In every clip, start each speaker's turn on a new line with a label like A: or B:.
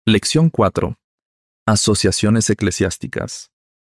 A: Lección 4. Asociaciones eclesiásticas.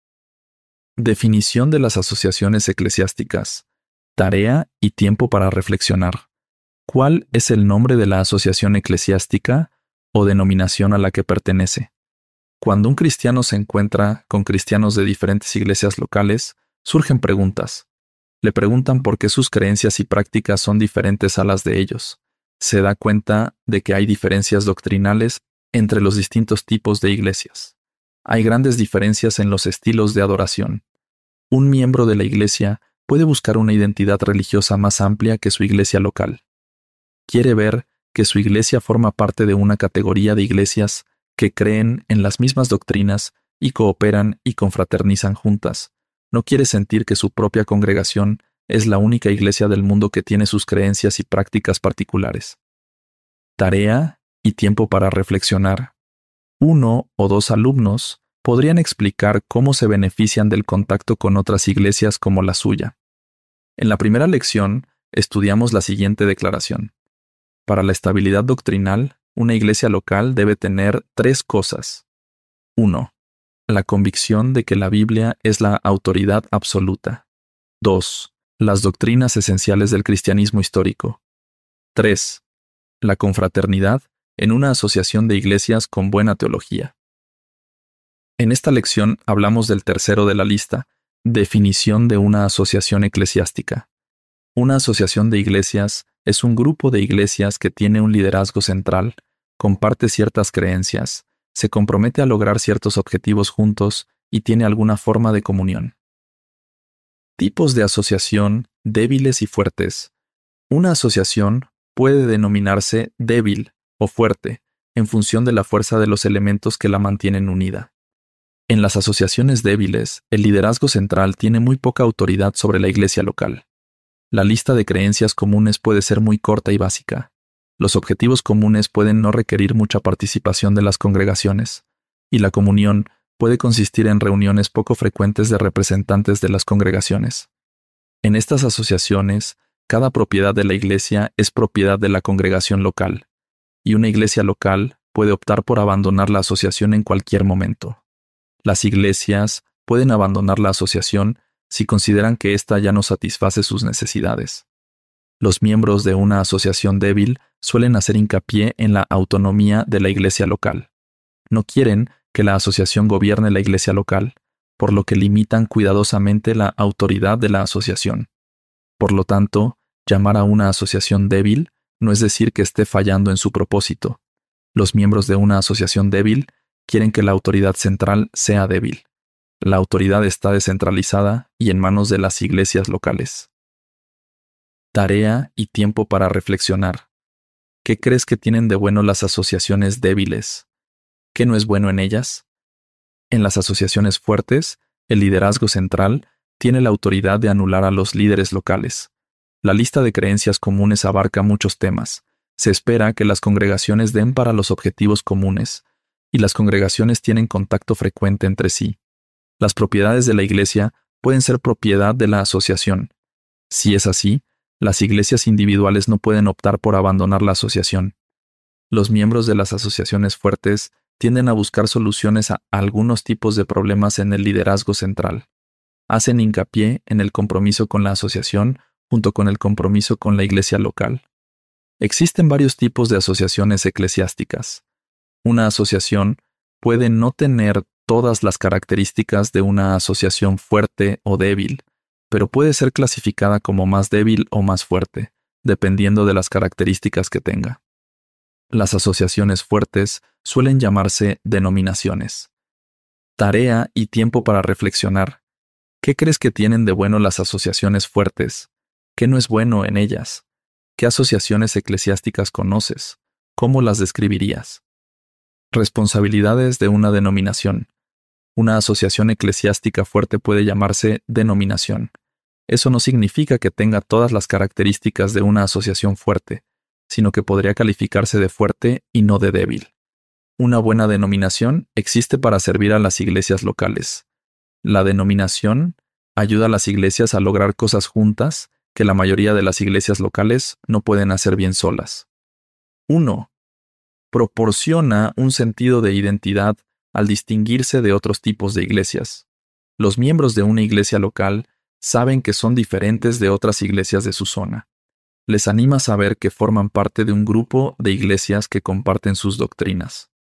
A: Definición de las asociaciones eclesiásticas. Tarea y tiempo para reflexionar. ¿Cuál es el nombre de la asociación eclesiástica o denominación a la que pertenece? Cuando un cristiano se encuentra con cristianos de diferentes iglesias locales, surgen preguntas. Le preguntan por qué sus creencias y prácticas son diferentes a las de ellos. Se da cuenta de que hay diferencias doctrinales entre los distintos tipos de iglesias. Hay grandes diferencias en los estilos de adoración. Un miembro de la iglesia puede buscar una identidad religiosa más amplia que su iglesia local. Quiere ver que su iglesia forma parte de una categoría de iglesias que creen en las mismas doctrinas y cooperan y confraternizan juntas. No quiere sentir que su propia congregación es la única iglesia del mundo que tiene sus creencias y prácticas particulares. Tarea y tiempo para reflexionar. 1 o 2 alumnos podrían explicar cómo se benefician del contacto con otras iglesias como la suya. En la primera lección, estudiamos la siguiente declaración. Para la estabilidad doctrinal, una iglesia local debe tener 3 cosas. 1. La convicción de que la Biblia es la autoridad absoluta. 2. Las doctrinas esenciales del cristianismo histórico. 3. La confraternidad en una asociación de iglesias con buena teología. En esta lección hablamos del tercero de la lista, definición de una asociación eclesiástica. Una asociación de iglesias es un grupo de iglesias que tiene un liderazgo central, comparte ciertas creencias, se compromete a lograr ciertos objetivos juntos y tiene alguna forma de comunión. Tipos de asociación débiles y fuertes. Una asociación puede denominarse débil o fuerte en función de la fuerza de los elementos que la mantienen unida. En las asociaciones débiles, el liderazgo central tiene muy poca autoridad sobre la iglesia local. La lista de creencias comunes puede ser muy corta y básica. Los objetivos comunes pueden no requerir mucha participación de las congregaciones, y la comunión puede consistir en reuniones poco frecuentes de representantes de las congregaciones. En estas asociaciones, cada propiedad de la iglesia es propiedad de la congregación local, y una iglesia local puede optar por abandonar la asociación en cualquier momento. Las iglesias pueden abandonar la asociación si consideran que ésta ya no satisface sus necesidades. Los miembros de una asociación débil suelen hacer hincapié en la autonomía de la iglesia local. No quieren que la asociación gobierne la iglesia local, por lo que limitan cuidadosamente la autoridad de la asociación. Por lo tanto, llamar a una asociación débil no es decir que esté fallando en su propósito. Los miembros de una asociación débil quieren que la autoridad central sea débil. La autoridad está descentralizada y en manos de las iglesias locales. Tarea y tiempo para reflexionar. ¿Qué crees que tienen de bueno las asociaciones débiles? ¿Qué no es bueno en ellas? En las asociaciones fuertes, el liderazgo central tiene la autoridad de anular a los líderes locales. La lista de creencias comunes abarca muchos temas. Se espera que las congregaciones den para los objetivos comunes, y las congregaciones tienen contacto frecuente entre sí. Las propiedades de la iglesia pueden ser propiedad de la asociación. Si es así, las iglesias individuales no pueden optar por abandonar la asociación. Los miembros de las asociaciones fuertes tienden a buscar soluciones a algunos tipos de problemas en el liderazgo central. Hacen hincapié en el compromiso con la asociación junto con el compromiso con la iglesia local. Existen varios tipos de asociaciones eclesiásticas. Una asociación puede no tener todas las características de una asociación fuerte o débil, pero puede ser clasificada como más débil o más fuerte, dependiendo de las características que tenga. Las asociaciones fuertes suelen llamarse denominaciones. Tarea y tiempo para reflexionar. ¿Qué crees que tienen de bueno las asociaciones fuertes? ¿Qué no es bueno en ellas? ¿Qué asociaciones eclesiásticas conoces? ¿Cómo las describirías? Responsabilidades de una denominación. Una asociación eclesiástica fuerte puede llamarse denominación. Eso no significa que tenga todas las características de una asociación fuerte, sino que podría calificarse de fuerte y no de débil. Una buena denominación existe para servir a las iglesias locales. La denominación ayuda a las iglesias a lograr cosas juntas que la mayoría de las iglesias locales no pueden hacer bien solas. 1. proporciona un sentido de identidad al distinguirse de otros tipos de iglesias. Los miembros de una iglesia local saben que son diferentes de otras iglesias de su zona. Les anima a saber que forman parte de un grupo de iglesias que comparten sus doctrinas.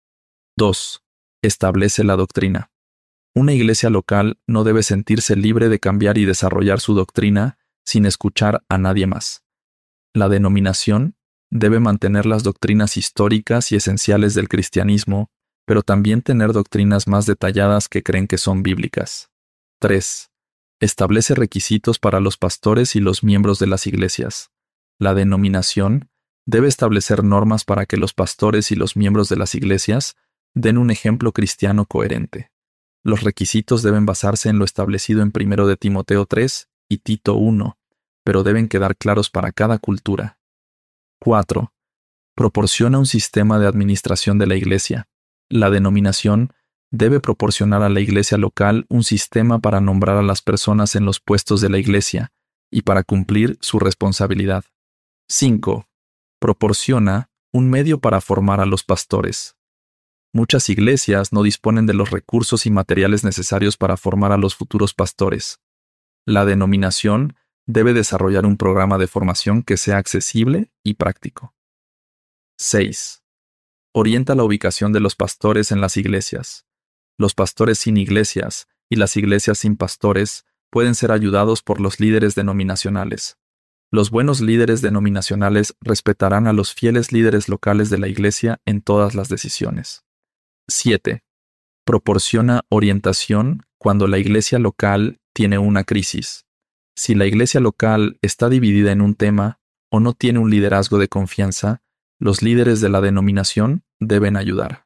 A: 2. Establece la doctrina. Una iglesia local no debe sentirse libre de cambiar y desarrollar su doctrina sin escuchar a nadie más. La denominación debe mantener las doctrinas históricas y esenciales del cristianismo, pero también tener doctrinas más detalladas que creen que son bíblicas. 3. Establece requisitos para los pastores y los miembros de las iglesias. La denominación debe establecer normas para que los pastores y los miembros de las iglesias den un ejemplo cristiano coherente. Los requisitos deben basarse en lo establecido en 1 de Timoteo 3 y Tito 1, pero deben quedar claros para cada cultura. 4. Proporciona un sistema de administración de la iglesia. La denominación debe proporcionar a la iglesia local un sistema para nombrar a las personas en los puestos de la iglesia y para cumplir su responsabilidad. 5. Proporciona un medio para formar a los pastores. Muchas iglesias no disponen de los recursos y materiales necesarios para formar a los futuros pastores. La denominación debe desarrollar un programa de formación que sea accesible y práctico. 6. Orienta la ubicación de los pastores en las iglesias. Los pastores sin iglesias y las iglesias sin pastores pueden ser ayudados por los líderes denominacionales. Los buenos líderes denominacionales respetarán a los fieles líderes locales de la iglesia en todas las decisiones. 7. Proporciona orientación cuando la iglesia local tiene una crisis. Si la iglesia local está dividida en un tema o no tiene un liderazgo de confianza, los líderes de la denominación deben ayudar.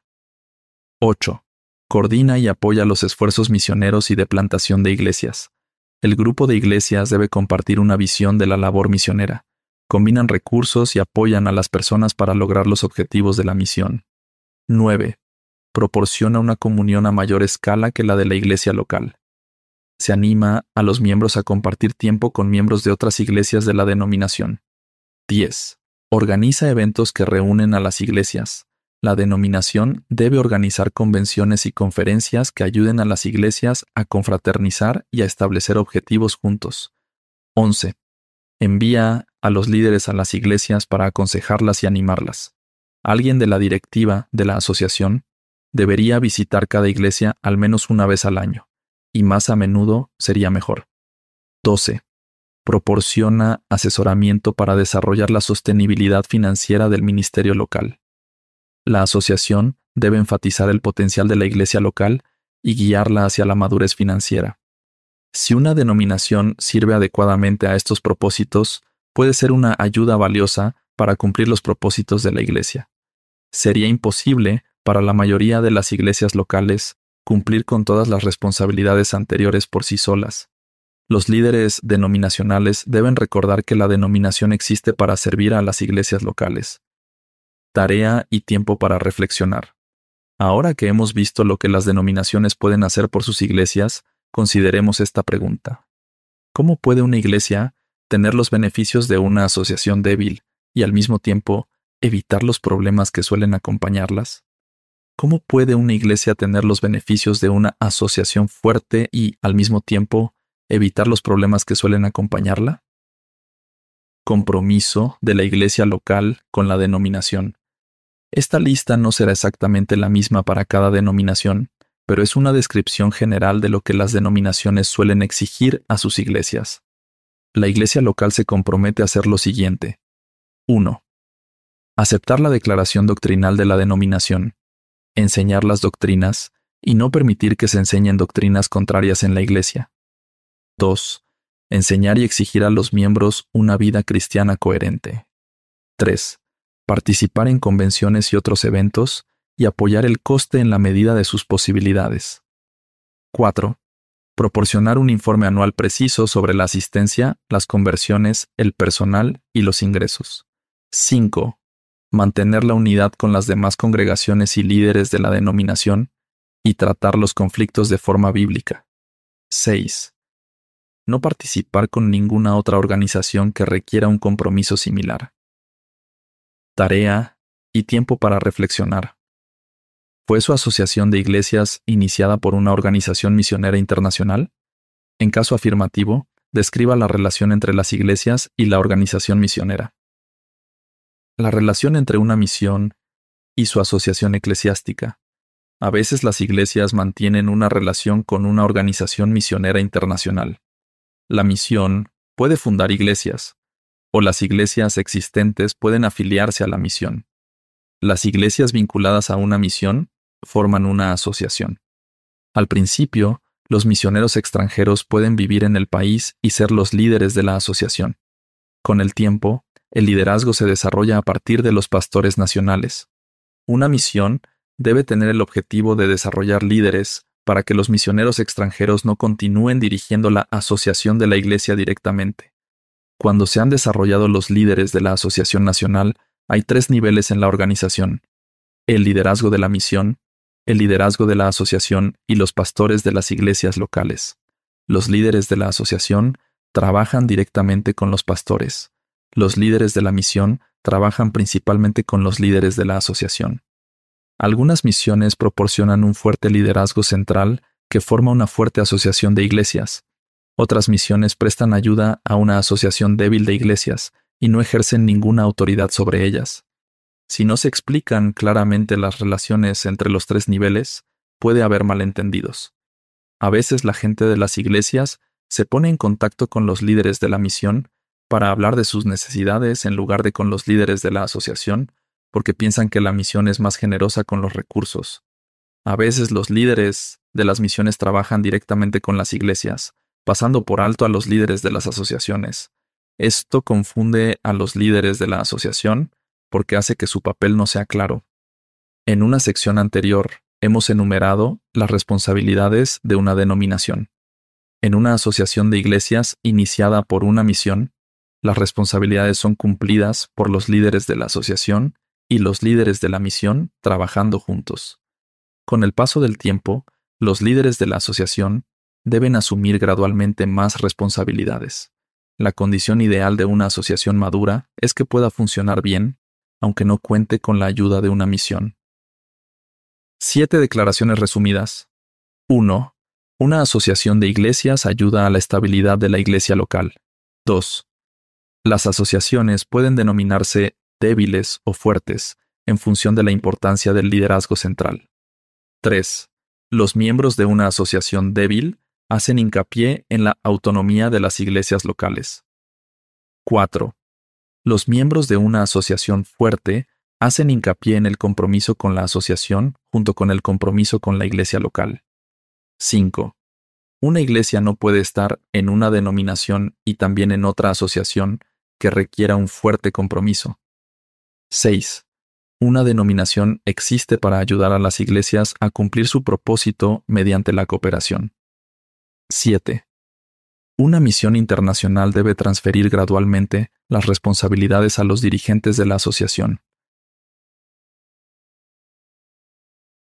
A: 8. Coordina y apoya los esfuerzos misioneros y de plantación de iglesias. El grupo de iglesias debe compartir una visión de la labor misionera. Combinan recursos y apoyan a las personas para lograr los objetivos de la misión. 9. Proporciona una comunión a mayor escala que la de la iglesia local. Se anima a los miembros a compartir tiempo con miembros de otras iglesias de la denominación. 10. Organiza eventos que reúnen a las iglesias. La denominación debe organizar convenciones y conferencias que ayuden a las iglesias a confraternizar y a establecer objetivos juntos. 11. Envía a los líderes a las iglesias para aconsejarlas y animarlas. Alguien de la directiva de la asociación debería visitar cada iglesia al menos una vez al año, y más a menudo sería mejor. 12. Proporciona asesoramiento para desarrollar la sostenibilidad financiera del ministerio local. La asociación debe enfatizar el potencial de la iglesia local y guiarla hacia la madurez financiera. Si una denominación sirve adecuadamente a estos propósitos, puede ser una ayuda valiosa para cumplir los propósitos de la iglesia. Sería imposible para la mayoría de las iglesias locales cumplir con todas las responsabilidades anteriores por sí solas. Los líderes denominacionales deben recordar que la denominación existe para servir a las iglesias locales. Tarea y tiempo para reflexionar. Ahora que hemos visto lo que las denominaciones pueden hacer por sus iglesias, consideremos esta pregunta. ¿Cómo puede una iglesia tener los beneficios de una asociación débil y al mismo tiempo evitar los problemas que suelen acompañarlas? ¿Cómo puede una iglesia tener los beneficios de una asociación fuerte y, al mismo tiempo, evitar los problemas que suelen acompañarla? Compromiso de la iglesia local con la denominación. Esta lista no será exactamente la misma para cada denominación, pero es una descripción general de lo que las denominaciones suelen exigir a sus iglesias. La iglesia local se compromete a hacer lo siguiente. 1. Aceptar la declaración doctrinal de la denominación. Enseñar las doctrinas y no permitir que se enseñen doctrinas contrarias en la iglesia. 2. Enseñar y exigir a los miembros una vida cristiana coherente. 3. Participar en convenciones y otros eventos y apoyar el coste en la medida de sus posibilidades. 4. Proporcionar un informe anual preciso sobre la asistencia, las conversiones, el personal y los ingresos. 5. Mantener la unidad con las demás congregaciones y líderes de la denominación y tratar los conflictos de forma bíblica. 6. No participar con ninguna otra organización que requiera un compromiso similar. Tarea y tiempo para reflexionar. ¿Fue su asociación de iglesias iniciada por una organización misionera internacional? En caso afirmativo, describa la relación entre las iglesias y la organización misionera. La relación entre una misión y su asociación eclesiástica. A veces las iglesias mantienen una relación con una organización misionera internacional. La misión puede fundar iglesias, o las iglesias existentes pueden afiliarse a la misión. Las iglesias vinculadas a una misión forman una asociación. Al principio, los misioneros extranjeros pueden vivir en el país y ser los líderes de la asociación. Con el tiempo, el liderazgo se desarrolla a partir de los pastores nacionales. Una misión debe tener el objetivo de desarrollar líderes para que los misioneros extranjeros no continúen dirigiendo la asociación de la iglesia directamente. Cuando se han desarrollado los líderes de la asociación nacional, hay 3 niveles en la organización: el liderazgo de la misión, el liderazgo de la asociación y los pastores de las iglesias locales. Los líderes de la asociación trabajan directamente con los pastores. Los líderes de la misión trabajan principalmente con los líderes de la asociación. Algunas misiones proporcionan un fuerte liderazgo central que forma una fuerte asociación de iglesias. Otras misiones prestan ayuda a una asociación débil de iglesias y no ejercen ninguna autoridad sobre ellas. Si no se explican claramente las relaciones entre los 3 niveles, puede haber malentendidos. A veces la gente de las iglesias se pone en contacto con los líderes de la misión para hablar de sus necesidades en lugar de con los líderes de la asociación, porque piensan que la misión es más generosa con los recursos. A veces los líderes de las misiones trabajan directamente con las iglesias, pasando por alto a los líderes de las asociaciones. Esto confunde a los líderes de la asociación porque hace que su papel no sea claro. En una sección anterior, hemos enumerado las responsabilidades de una denominación. En una asociación de iglesias iniciada por una misión, las responsabilidades son cumplidas por los líderes de la asociación y los líderes de la misión trabajando juntos. Con el paso del tiempo, los líderes de la asociación deben asumir gradualmente más responsabilidades. La condición ideal de una asociación madura es que pueda funcionar bien, aunque no cuente con la ayuda de una misión. 7 declaraciones resumidas. 1. Una asociación de iglesias ayuda a la estabilidad de la iglesia local. 2. Las asociaciones pueden denominarse débiles o fuertes en función de la importancia del liderazgo central. 3. Los miembros de una asociación débil hacen hincapié en la autonomía de las iglesias locales. 4. Los miembros de una asociación fuerte hacen hincapié en el compromiso con la asociación junto con el compromiso con la iglesia local. 5. Una iglesia no puede estar en una denominación y también en otra asociación que requiera un fuerte compromiso. 6. Una denominación existe para ayudar a las iglesias a cumplir su propósito mediante la cooperación. 7. Una misión internacional debe transferir gradualmente las responsabilidades a los dirigentes de la asociación.